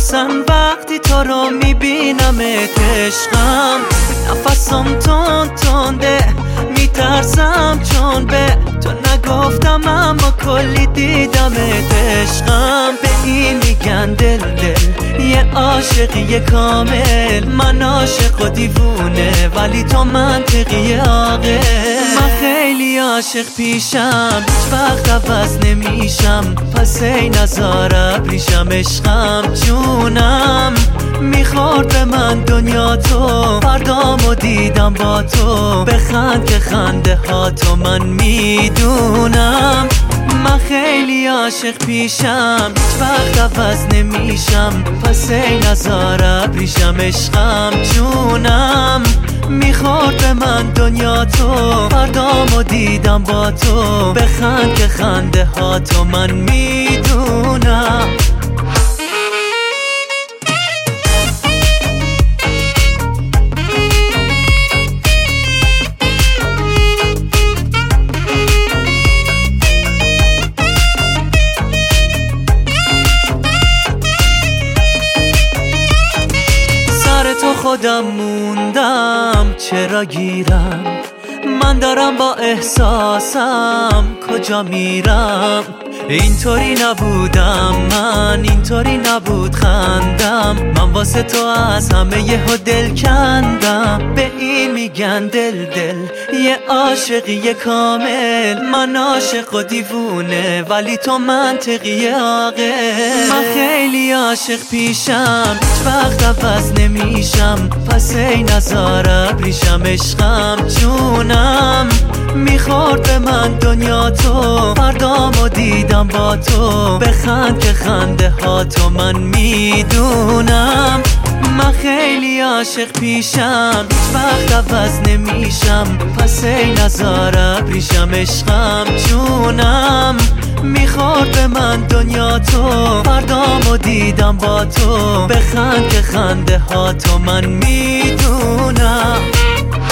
مخصوصا وقتی تو رو میبینمت عشقم. نفسم تنده میترسم چون به تو نگفتم اما کلی دیدمت عشقم. به این میگن دل یه عاشقی کامل. من عاشق و دیوونه ولی تو منطقی عاقل. من خیلی عاشق پیشم هیچ وقت عوض نمیشم، پس ای نزار ابریشم عشقم جونم. میخورد به من دنیا تو، فردامو دیدم با تو، بخند که خنده ها تو من میدونم. من خیلی عاشق پیشم هیچ وقت عوض نمیشم، پس ای نزار ابریشم عشقم جونم. میخورد به من دنیا تو، فردامو دیدم با تو، بخند که خنده ها تو من میدونم. خودم موندم چرا گیرم، من دارم با احساسم کجا میرم. اینطوری نبودم من، اینطوری نبود خندم، من واسه تو از همه یهو دل کندم. به این میگن دل یه عاشقی کامل. من عاشق و دیوونه ولی تو منطقی عاقل. من خیلی عاشق پیشم هیچ وقت عوض نمیشم، پس ای نزار ابریشم عشقم جونم. میخورد به من دنیا تو، فردامو دیدم با تو، بخند که خنده ها تو من میدونم. من خیلی عاشق پیشم هیچ وقت عوض نمیشم، پس ای نزار ابریشم عشقم جونم. میخورد به من دنیا تو، فردامو دیدم با تو، بخند که خنده ها تو من میدونم.